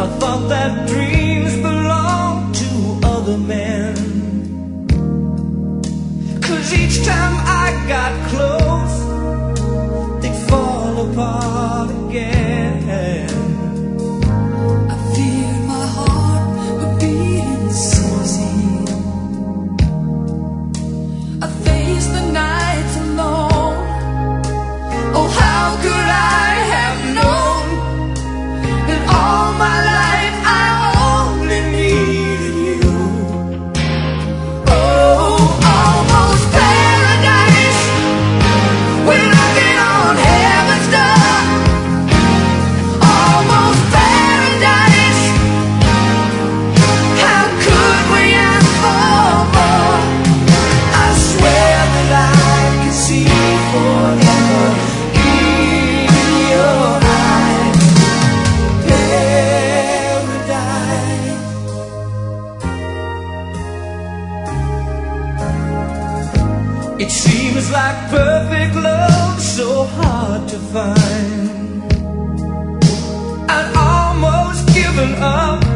thought that dreams belonged to other men, 'cause each time I got close, they'd fall apart again. I feared my heart would beat so easy. I faced the nights alone. Oh, how could I have known that all my life I only needed you? Oh, almost paradise, we're knocking on heaven's door. Almost paradise, how could we ask for more? I swear that I can see forever in your eyes. Paradise. It seems like perfect love, so hard to find. I'd almost given up,